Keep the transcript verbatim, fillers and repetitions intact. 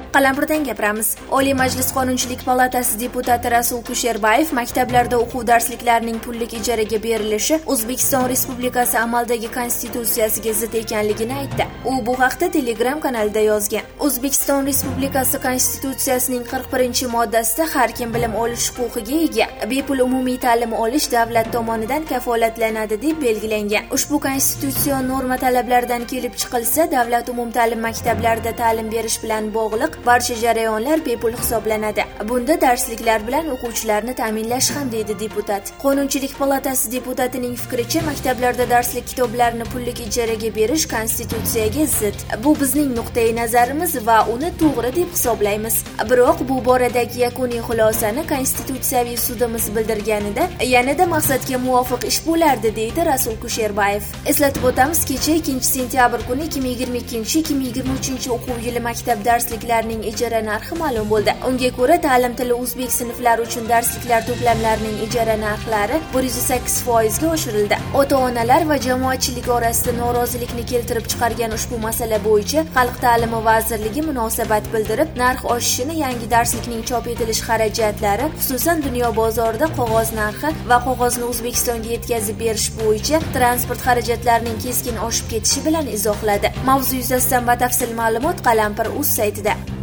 Qalampirdan gapiramiz. Oliy Majlis Qonunchilik palatasi deputati Rasul Kusherbayev maktablarda o'quv darsliklarining pullik ijaraga berilishi O'zbekiston Respublikasi amaldagi konstitutsiyasiga zid ekanligini aytdi. U bu haqda Telegram kanalida yozgan. O'zbekiston Respublikasi konstitutsiyasining qirq birinchi moddasida har kim bilim olish huquqiga ega, bepul umumiy ta'lim olish davlat tomonidan kafolatlanadi deb belgilangan. Ushbu konstitutsion norma talablaridan kelib chiqilsa, davlat umumta'lim maktablarida ta'lim berish bilan bog'liq barcha jarayonlar bepul hisoblanadi. Bunda darsliklar bilan o'quvchilarni ta'minlash ham, deydi deputat. Qonunchilik palatasi deputatining fikricha, maktablarda darslik kitoblarini pullik ijaraga berish konstitutsiyaga zid. Bu bizning nuqtai nazarimiz va uni to'g'ri deb hisoblaymiz. Biroq bu boradagi yakuniy xulosani konstitutsiyaviy sudimiz bildirganida yanada maqsadga muvofiq ish bo'lardi, deydi Rasul Kusherbayev. Eslatib o'tamiz, kecha ikkinchi sentyabr kuni ikki ming yigirma ikkinchi ikki ming yigirma uchinchi o'quv yili maktab darsliklarining ijara narxi ma'lum bo'ldi. Unga ko'ra, ta'lim tili o'zbek sinflari uchun darsliklar to'plamlarining ijara narxlari bir yuz sakkiz foiz ga oshirildi. Ota-onalar va jamoatchilik orasida norozilikni keltirib chiqargan ushbu masala bo'yicha Xalq ta'limi vazirligi munosabat bildirib, narx oshishini, yangi darslikning chop etilish xarajatlari, xususan dunyo bozorida qog'oz narxi va qog'ozni O'zbekistonga yetkazib berish bo'yicha transport xarajatlarining keskin oshib ketishi bilan izohladi. Mavzu yuzasidan batafsil ma'lumot Qalampir.uz saytida.